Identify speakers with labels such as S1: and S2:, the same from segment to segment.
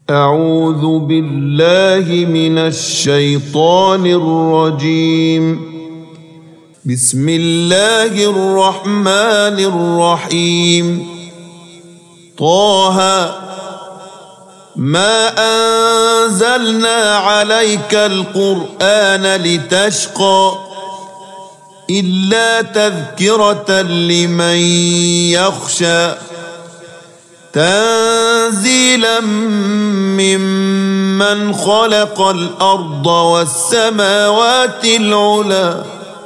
S1: أعوذ بالله من الشيطان الرجيم. بسم الله الرحمن الرحيم. طه ما أنزلنا عليك القرآن لتشقى إلا تذكرة لمن يخشى تنزيلا ممن خلق الأرض والسماوات العلى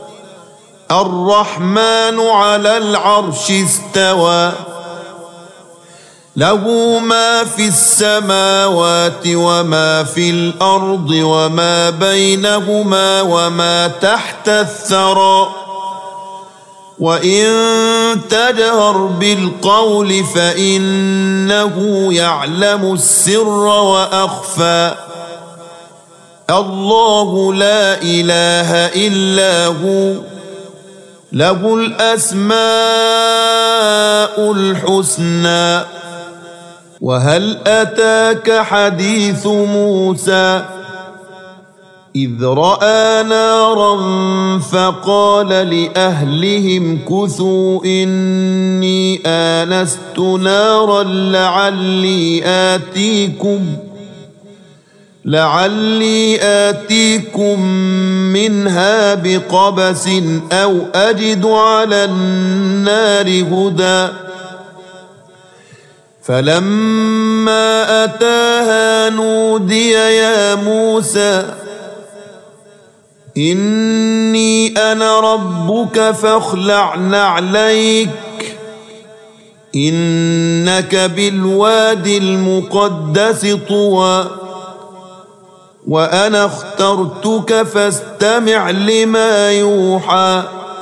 S1: الرحمن على العرش استوى له ما في السماوات وما في الأرض وما بينهما وما تحت الثرى وإن تجهر بالقول فإنه يعلم السر وأخفى الله لا إله إلا هو له الأسماء الحسنى. وهل أتاك حديث موسى إذ رأى نارا فقال لأهلهم كثوا إني آنست نارا لعلي آتيكم منها بقبس أو أجد على النار هدى فلما أتاها نودي يا موسى إني أنا ربك فاخلع نعليك إنك بالوادي المقدس طوى وأنا اخترتك فاستمع لما يوحى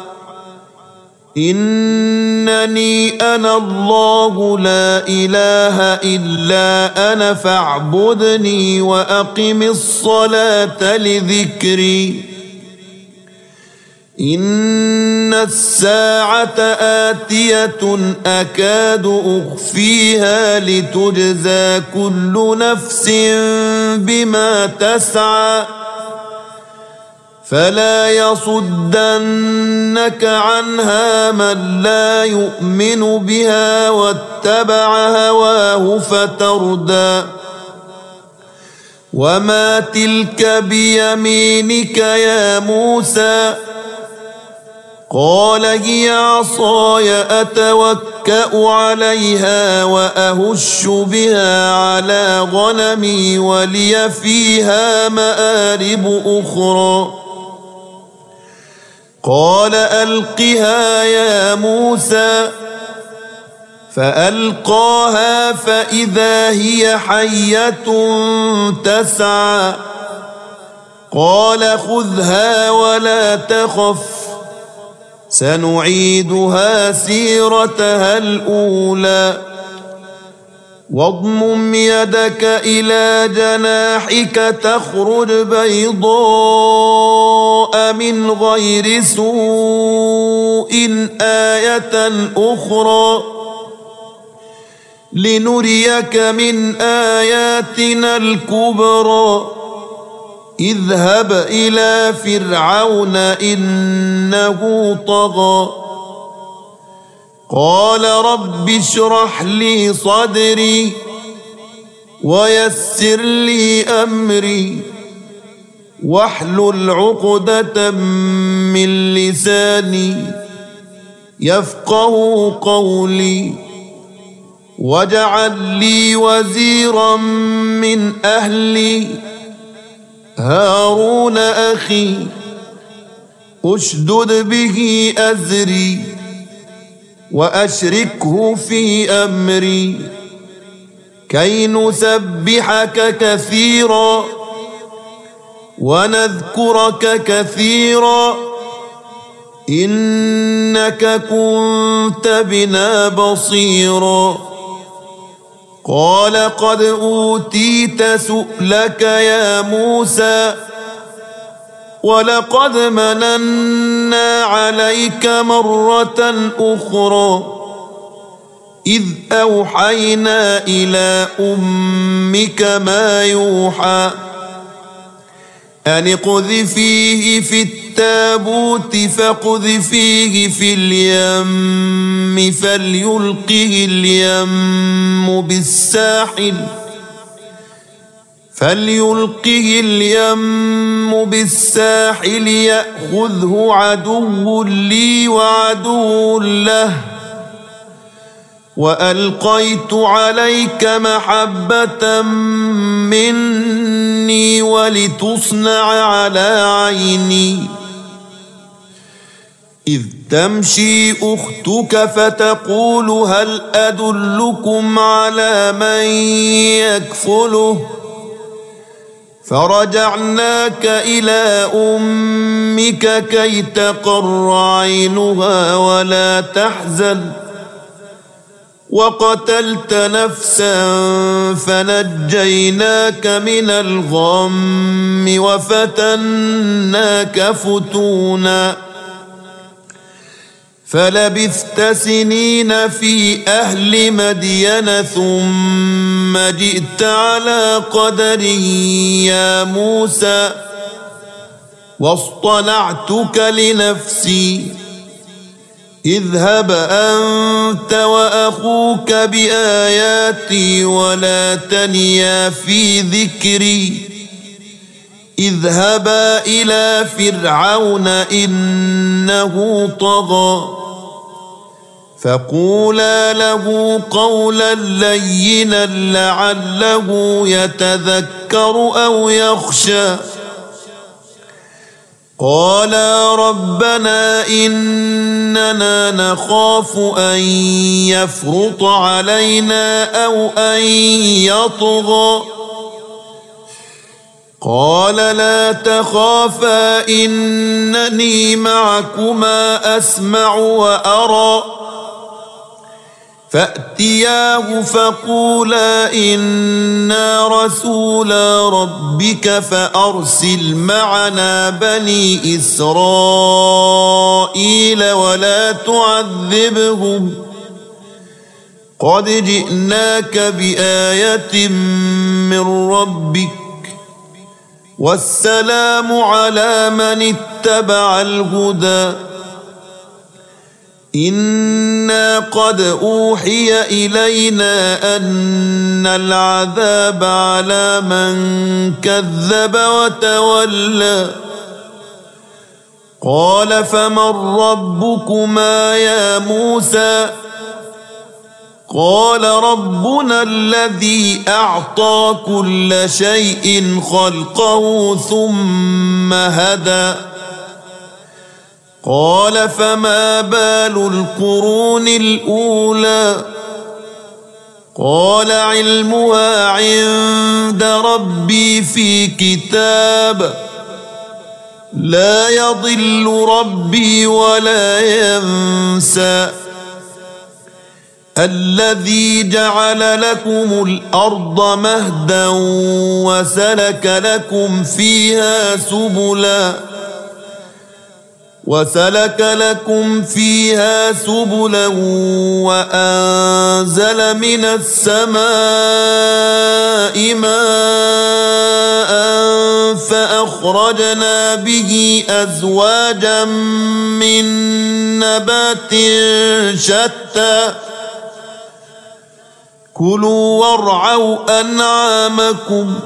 S1: إنني أنا الله لا إله إلا أنا فاعبدني وأقم الصلاة لذكري إن الساعة آتية أكاد أخفيها لتجزى كل نفس بما تسعى فلا يصدنك عنها من لا يؤمن بها واتبع هواه فتردى وما تلك بيمينك يا موسى قال هي عصاي أتوكأ عليها وأهش بها على غنمي ولي فيها مآرب أخرى قال ألقها يا موسى فألقاها فإذا هي حية تسعى قال خذها ولا تخف سنعيدها سيرتها الأولى واضمم يدك إلى جناحك تخرج بيضاء من غير سوء آية أخرى لنريك من آياتنا الكبرى اذهب إلى فرعون إنه طغى قال رب اشرح لي صدري ويسر لي أمري واحلل عقدة من لساني يفقه قولي واجعل لي وزيرا من أهلي هارون أخي أشدد به أزري وأشركه في أمري كي نسبحك كثيرا ونذكرك كثيرا إنك كنت بنا بصيرا قال قد أوتيت سؤلك يا موسى ولقد مننا عليك مرة أخرى إذ أوحينا إلى أمك ما يوحى أن اقذفيه في التابوت فاقذفيه في اليم فليلقه اليم بالساحل يأخذه عدو لي وعدو له وألقيت عليك محبة مني ولتصنع على عيني إذ تمشي أختك فتقول هل أدلكم على من يكفله فرجعناك إلى أمك كي تقر عينها ولا تحزن وقتلت نفسا فنجيناك من الغم وفتناك فتونا فلبثت سنين في أهل مدين ثم جئت على قدر يا موسى واصطنعتك لنفسي اذهب أنت وأخوك بآياتي ولا تنيا في ذكري اذهبا إلى فرعون إنه طغى فقولا له قولا لينا لعله يتذكر أو يخشى قالا ربنا إننا نخاف أن يفرط علينا أو أن يطغى قال لا تخافا إنني معكما أسمع وأرى فأتياه فقولا إنا رسولا ربك فأرسل معنا بني إسرائيل ولا تعذبهم قد جئناك بآية من ربك والسلام على من اتبع الهدى إنا قد أوحي إلينا أن العذاب على من كذب وتولى قال فمن ربكما يا موسى قال ربنا الذي أعطى كل شيء خلقه ثم هدى قال فما بال القرون الأولى قال علمها عند ربي في كتاب لا يضل ربي ولا ينسى الذي جعل لكم الأرض مهدا وسلك لكم فيها سبلا وأنزل من السماء ماء فأخرجنا به أزواجا من نبات شتى كلوا وارعوا أنعامكم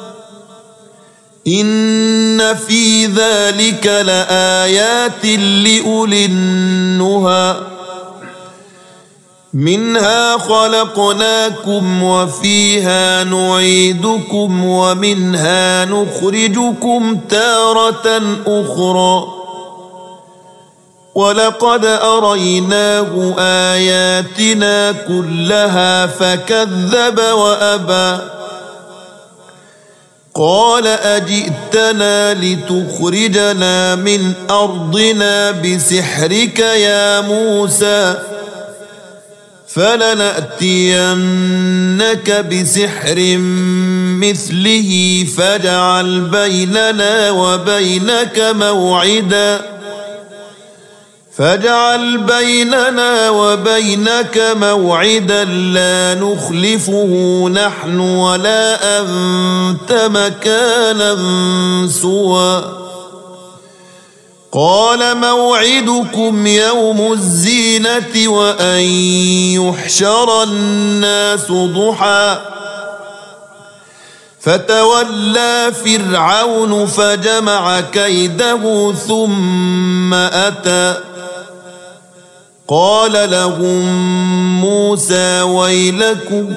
S1: إن في ذلك لآيات لأولي النهى منها خلقناكم وفيها نعيدكم ومنها نخرجكم تارة أخرى ولقد أريناه آياتنا كلها فكذب وأبى قال أجئتنا لتخرجنا من أرضنا بسحرك يا موسى فلنأتينك بسحر مثله فاجعل بيننا وبينك موعدا فاجعل بيننا وبينك موعدا لا نخلفه نحن ولا أنت مكانا سوى قال موعدكم يوم الزينة وأن يحشر الناس ضحى فتولى فرعون فجمع كيده ثم أتى قال لهم موسى ويلكم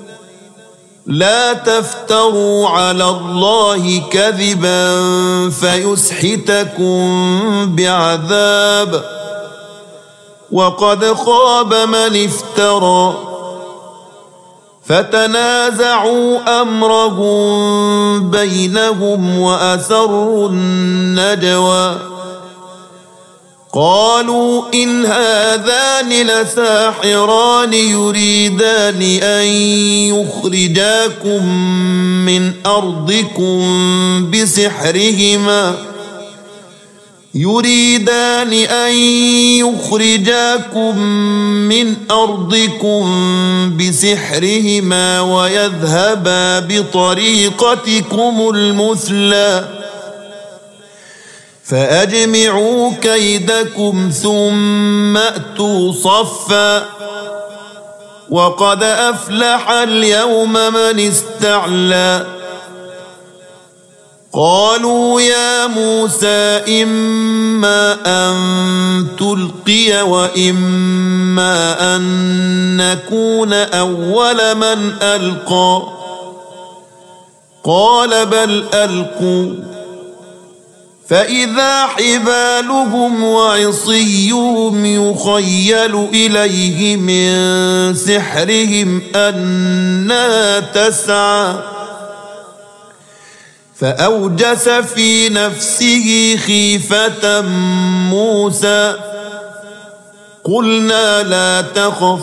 S1: لا تفتروا على الله كذبا فيسحتكم بعذاب وقد خاب من افترى فتنازعوا أمرهم بينهم وأسروا النجوى قالوا إن هذان لساحران يريدان أن يخرجاكم من أرضكم بسحرهما ويذهبا بطريقتكم المثلى فأجمعوا كيدكم ثم أتوا صفا وقد أفلح اليوم من استعلى قالوا يا موسى إما أن تلقي وإما أن نكون أول من ألقى قال بل ألقوا فإذا حبالهم وعصيهم يخيل إليه من سحرهم أنها تسعى فأوجس في نفسه خيفة موسى قلنا لا تخف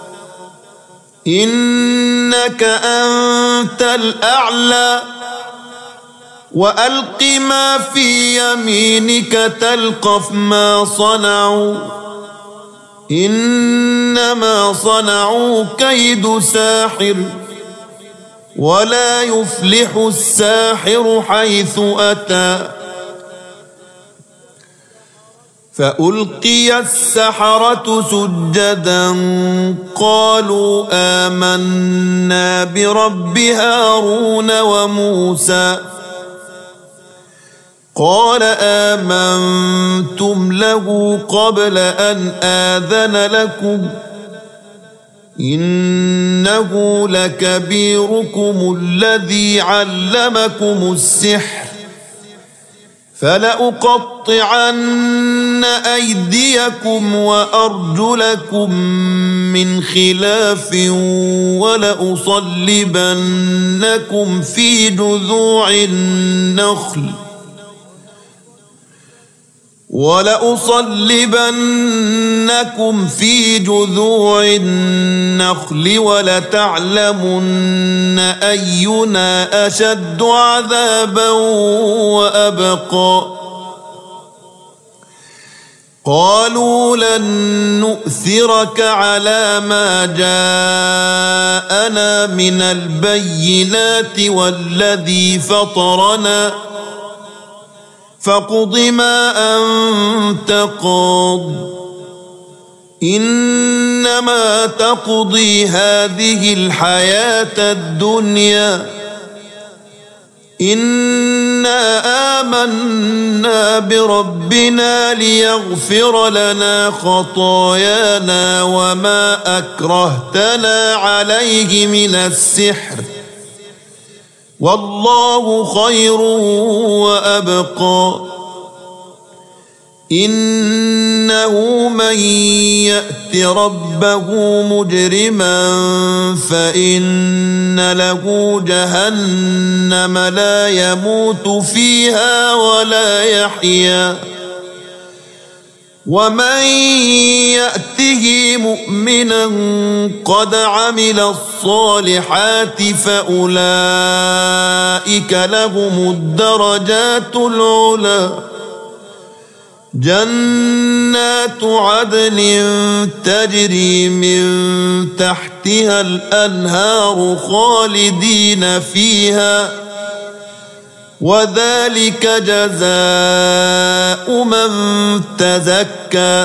S1: إنك أنت الأعلى وألق ما في يمينك تلقف ما صنعوا إنما صنعوا كيد ساحر ولا يفلح الساحر حيث أتى فألقي السحرة سجدا قالوا آمنا برب هارون وموسى قال آمنتم له قبل أن آذن لكم إنه لكبيركم الذي علمكم السحر فلأقطعن أيديكم وأرجلكم من خلاف ولأصلبنكم في جذوع النخل ولتعلمن أينا أشد عذابا وأبقى قالوا لن نؤثرك على ما جاءنا من البينات والذي فطرنا فاقض ما أنت قاض إنما تقضي هذه الحياة الدنيا إنا آمنا بربنا ليغفر لنا خطايانا وما أكرهتنا عليه من السحر والله خير وأبقى إنه من يأت ربه مجرما فإن له جهنم لا يموت فيها ولا يحيا ومن يأته مؤمنا قد عمل الصالحات فأولئك لهم الدرجات العلى جنات عدن تجري من تحتها الأنهار خالدين فيها وذلك جزاء من تزكى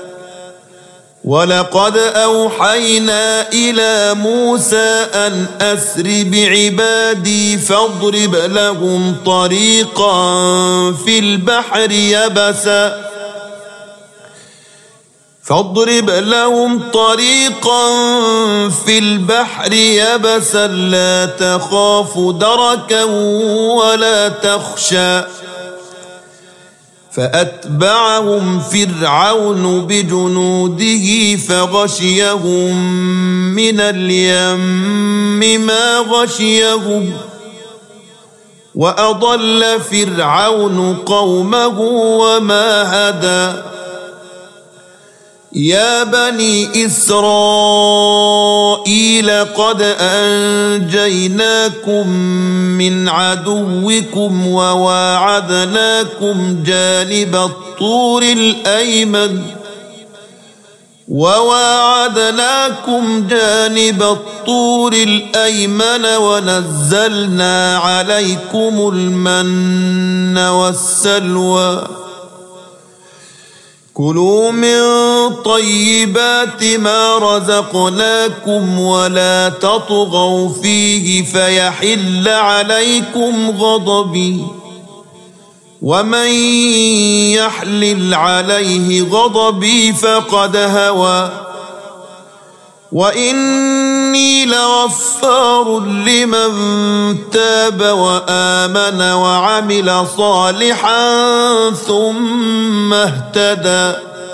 S1: ولقد أوحينا إلى موسى أن أسر بعبادي فاضرب لهم طريقا في البحر يبسا لا تخاف دركا ولا تخشى فأتبعهم فرعون بجنوده فغشيهم من اليم ما غشيهم وأضل فرعون قومه وما هدى يا بني إسرائيل قد أنجيناكم من عدوكم وواعدناكم جانب الطور الأيمن ونزلنا عليكم المن والسلوى كلوا من طيبات ما رزقناكم ولا تطغوا فيه فيحل عليكم غضبي ومن يحلل عليه غضبي فقد هوى وإني لغفار لمن تاب وآمن وعمل صالحا ثم اهتدى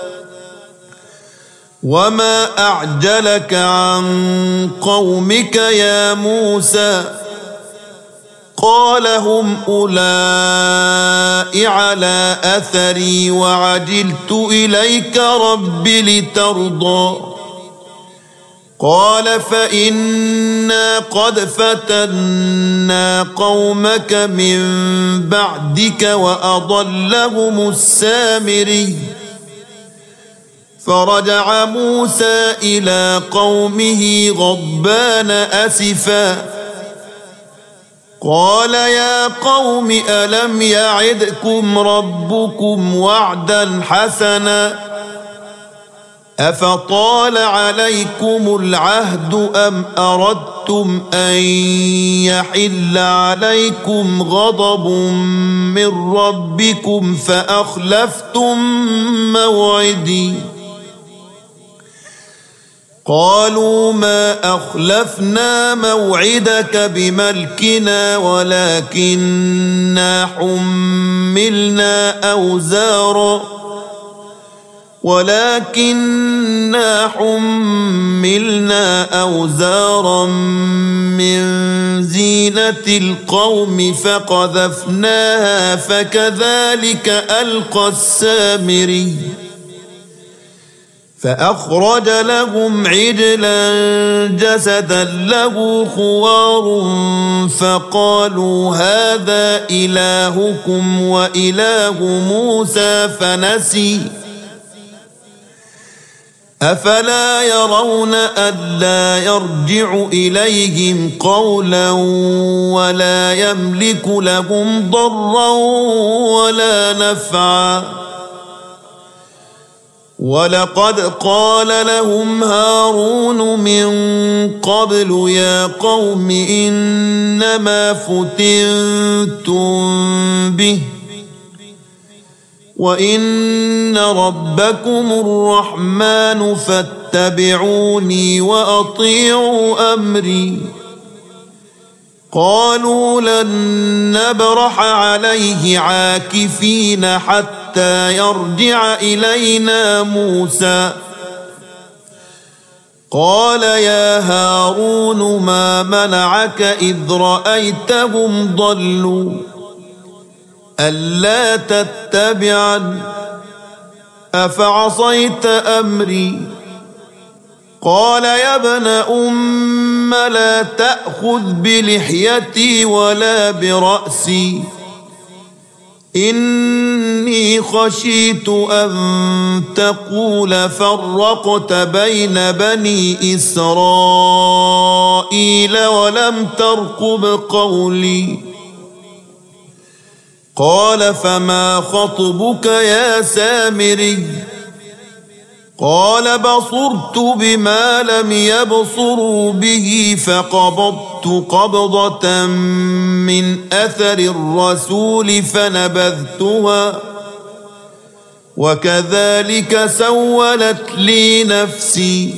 S1: وما أعجلك عن قومك يا موسى قال هم أولئك على أثري وعجلت إليك رب لترضى قال فإنا قد فتنا قومك من بعدك وأضلهم السامري فرجع موسى إلى قومه غضبان أسفا قال يا قوم ألم يعدكم ربكم وعدا حسنا أفطال عليكم العهد أم أردتم أن يحل عليكم غضب من ربكم فأخلفتم موعدي قالوا ما أخلفنا موعدك بملكنا ولكننا حملنا أوزارا من زينة القوم فقذفناها فكذلك ألقى السامري فأخرج لهم عجلا جسدا له خوار فقالوا هذا إلهكم وإله موسى فنسي أفلا يرون ألا يرجع إليهم قولا ولا يملك لهم ضرا ولا نفعا ولقد قال لهم هارون من قبل يا قوم إنما فتنتم به وإن ربكم الرحمن فاتبعوني وأطيعوا أمري قالوا لن نبرح عليه عاكفين حتى يرجع إلينا موسى قال يا هارون ما منعك إذ رأيتهم ضلوا ألا تتبعن أفعصيت أمري قال يا ابن أم لا تأخذ بلحيتي ولا برأسي إني خشيت أن تقول فرقت بين بني إسرائيل ولم ترقب قولي. قال فما خطبك يا سامري؟ قال بصرت بما لم يبصروا به فقبضت قبضة من أثر الرسول فنبذتها وكذلك سولت لي نفسي.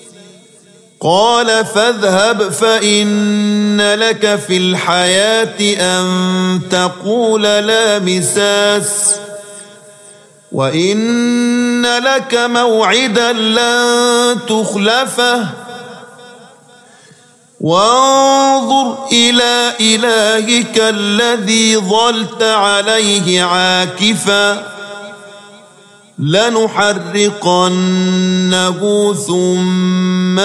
S1: قال فاذهب فإن لك في الحياة أن تقول لا مساس وإن لك موعدا لن تخلفه وانظر إلى إلهك الذي ظلت عليه عاكفا لنحرقنه ثم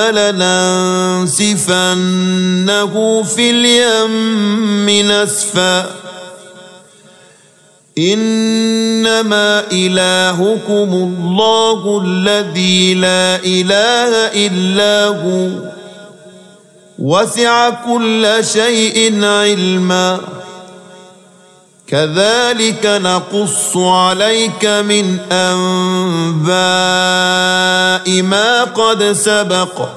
S1: لننسفنه في اليم نسفا إنما إلهكم الله الذي لا إله إلا هو وسع كل شيء علما كذلك نقص عليك من أنباء ما قد سبق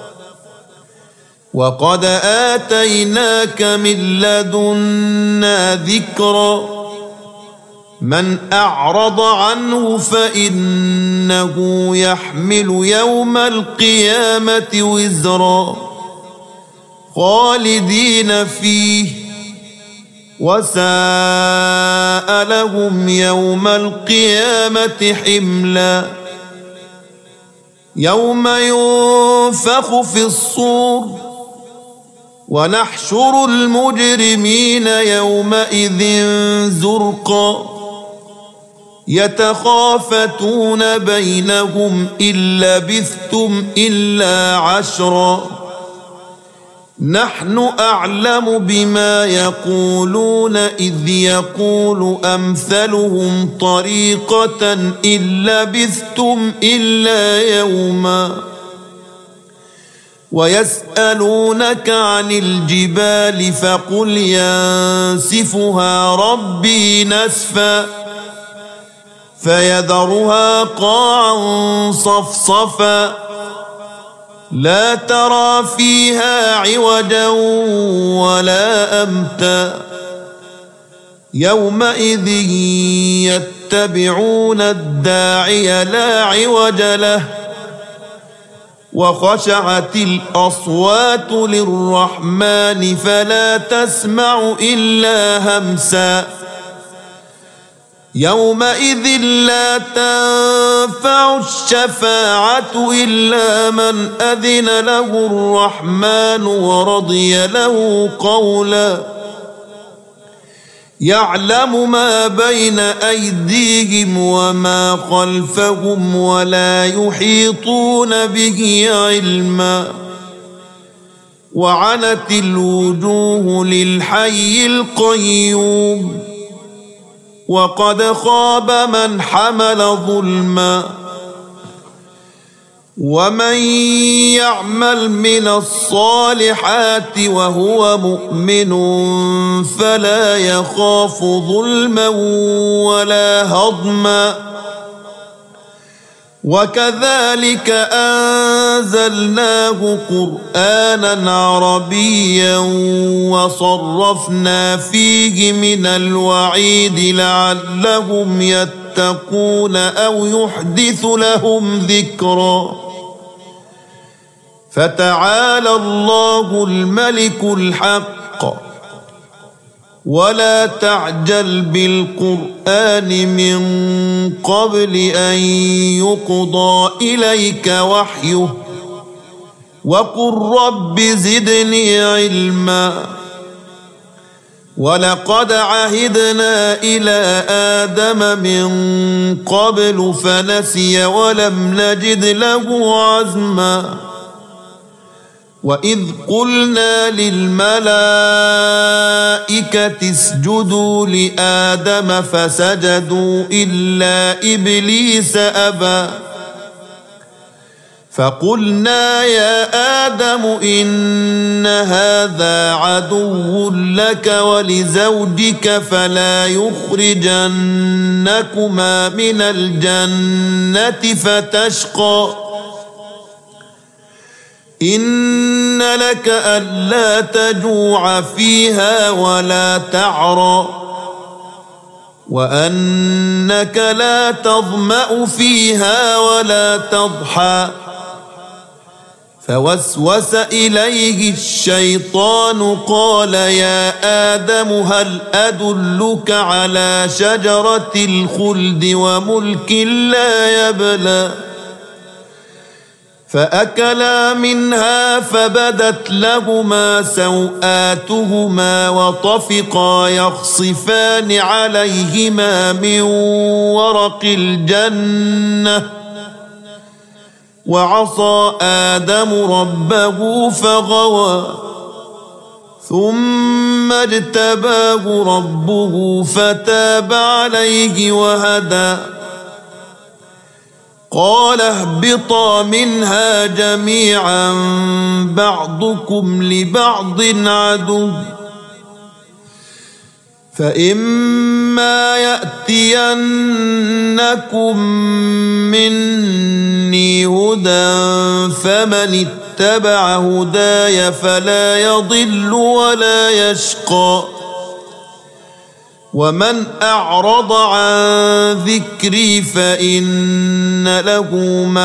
S1: وقد آتيناك من لدنا ذكرا من أعرض عنه فإنه يحمل يوم القيامة وزرا خالدين فيه وساء لهم يوم القيامة حملا يوم ينفخ في الصور ونحشر المجرمين يومئذ زرقا يتخافتون بينهم إن لبثتم إلا عشرا نحن أعلم بما يقولون إذ يقول أمثلهم طريقة إن لبثتم إلا يوما ويسألونك عن الجبال فقل ينسفها ربي نسفا فيذرها قاعا صفصفا لا ترى فيها عوجا ولا أمتا يومئذ يتبعون الداعي لا عوج له وخشعت الأصوات للرحمن فلا تسمع إلا همسا يومئذ لا تنفع الشفاعة إلا من أذن له الرحمن ورضي له قولا يعلم ما بين أيديهم وما خلفهم ولا يحيطون به علما وعنت الوجوه للحي القيوم وقد خاب من حمل ظلما ومن يعمل من الصالحات وهو مؤمن فلا يخاف ظلما ولا هضما وكذلك أنزلناه قرآنا عربيا وصرفنا فيه من الوعيد لعلهم يتقون أو يحدث لهم ذكرا فتعالى الله الملك الحق ولا تعجل بالقرآن من قبل أن يقضى إليك وحيه وقل رب زدني علما ولقد عهدنا إلى آدم من قبل فنسي ولم نجد له عزما وإذ قلنا للملائكة اسجدوا لآدم فسجدوا إلا إبليس أبى فقلنا يا آدم إن هذا عدو لك ولزوجك فلا يخرجنكما من الجنة فتشقى إن لك ألا تجوع فيها ولا تعرى وأنك لا تظمأ فيها ولا تضحى فوسوس إليه الشيطان قال يا آدم هل أدلك على شجرة الخلد وملك لا يبلى فأكلا منها فبدت لهما سوآتهما وطفقا يخصفان عليهما من ورق الجنة وعصى آدم ربه فغوى ثم اجتباه ربه فتاب عليه وهدى قال اهبطا منها جميعا بعضكم لبعض عدو فإما يأتينكم مني هدى فمن اتبع هداي فلا يضل ولا يشقى ومن أعرض عن ذكري فإن له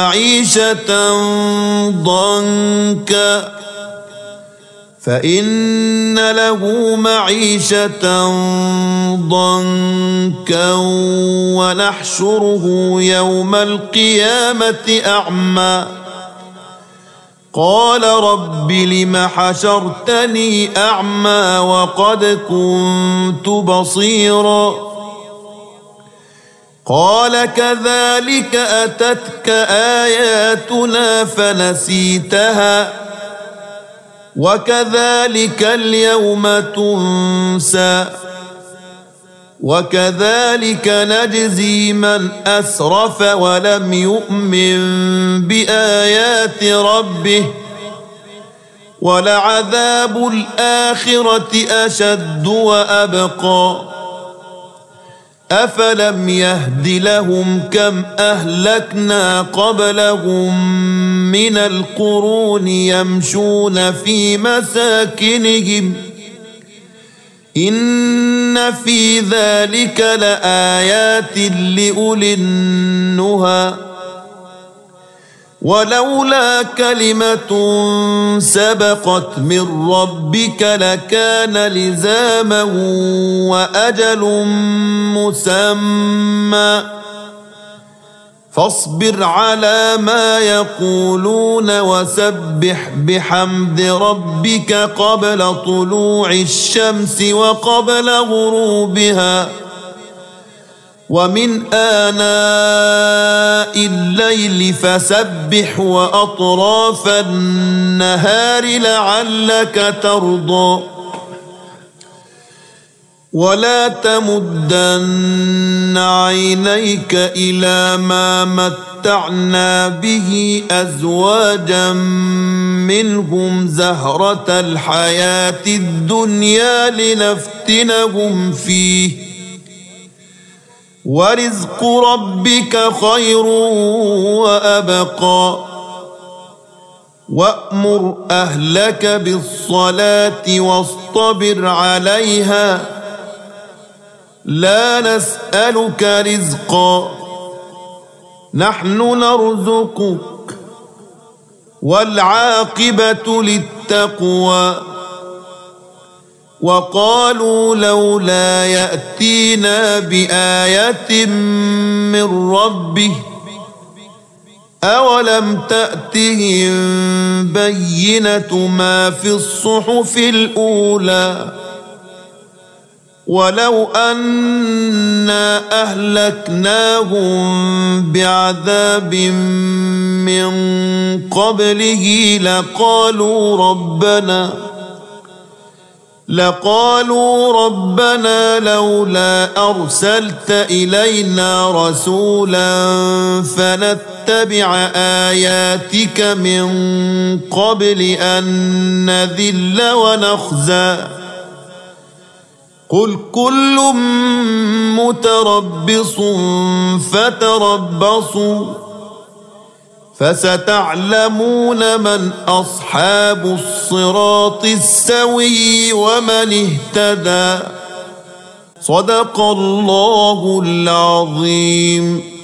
S1: معيشة ضنكا ونحشره يوم القيامة أعمى قال رب لم حشرتني أعمى وقد كنت بصيرا قال كذلك أتتك آياتنا فنسيتها وكذلك اليوم تنسى وكذلك نجزي من أسرف ولم يؤمن بآيات ربه ولعذاب الآخرة أشد وأبقى أفلم يهد لهم كم أهلكنا قبلهم من القرون يمشون في مساكنهم إن في ذلك لآيات لأولي النهى ولولا كلمة سبقت من ربك لكان لزاما وأجل مسمى فاصبر على ما يقولون وسبح بحمد ربك قبل طلوع الشمس وقبل غروبها ومن آناء الليل فسبح وأطراف النهار لعلك ترضى ولا تمدن عينيك إلى ما متعنا به أزواجا منهم زهرة الحياة الدنيا لنفتنهم فيه ورزق ربك خير وأبقى وأمر أهلك بالصلاة واصطبر عليها لا نسألك رزقا نحن نرزقك والعاقبة للتقوى وقالوا لولا يأتينا بآية من ربه أولم تأتهم بينة ما في الصحف الأولى ولو أنا أهلكناهم بعذاب من قبله لقالوا ربنا لولا أرسلت إلينا رسولا فنتبع آياتك من قبل أن نذل ونخزى قل كل متربص فتربصوا فستعلمون من أصحاب الصراط السوي ومن اهتدى. صدق الله العظيم.